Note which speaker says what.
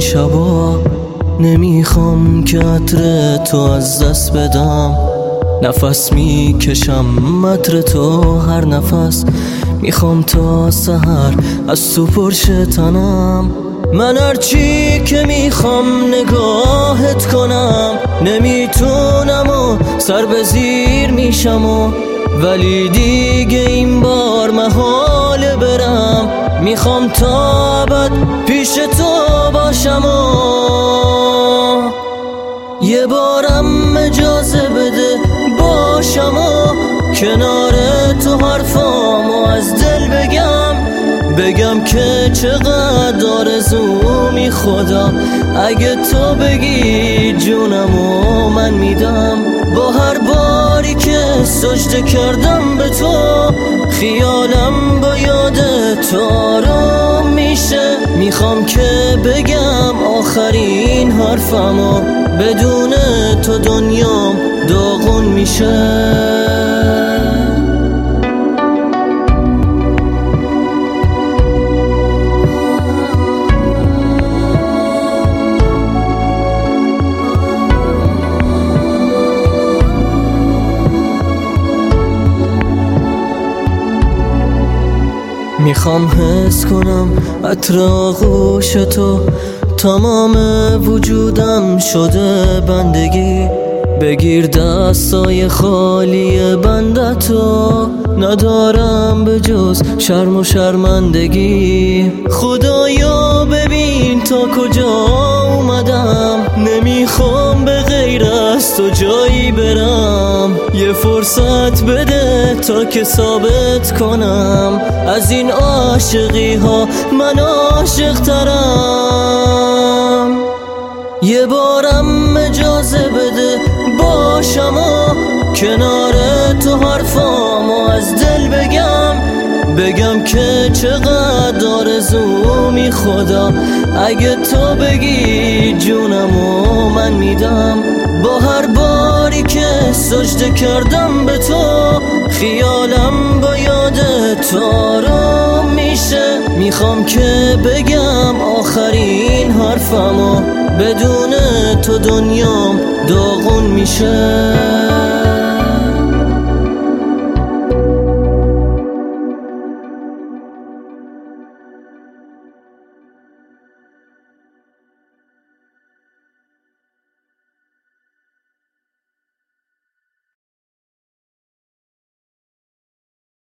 Speaker 1: شبا نمیخوام که عطر تو از دست بدم. نفس میکشم عطر تو هر نفس، میخوام تا سحر از تو پرشه تنم. من هرچی که میخوام نگاهت کنم، نمیتونم و سر به زیر میشم ولی دیگه این بار محاله برم. میخوام تا ابد پیش تو باشم یه بارم اجازه بده باشم کنار تو حرفامو از دل بگم که چقدر آرزومی خدا. اگه تو بگی جونمو من میدم. با هر باری که سجده کردم به تو، خیالم با یاد تو آروم میشه. میخوام که بگم آخرین حرفمو، بدون تو دنیام داغون میشه. میخوام حس کنم عطر آغوش تو، تمام وجودم شده بندگی. بگیر دستای خالی بندتو، ندارم به جز شرم و شرمندگی. خدایا ببین تا کجا اومدم، نمیخوام به غیر از تو جایی برم. یه فرصت بده تا که ثابت کنم از این عاشقی ها من عاشق ترم. یه بارم اجازه بده باشم کنار تو حرفامو از دل بگم که چقدر آرزومی خدا. اگه تو بگی جونمو من میدم. با هر باری که سجده کردم به تو، خیالم با یاد تو آروم میشه. میخوام که بگم آخرین حرفمو، بدون تو دنیام داغون میشه.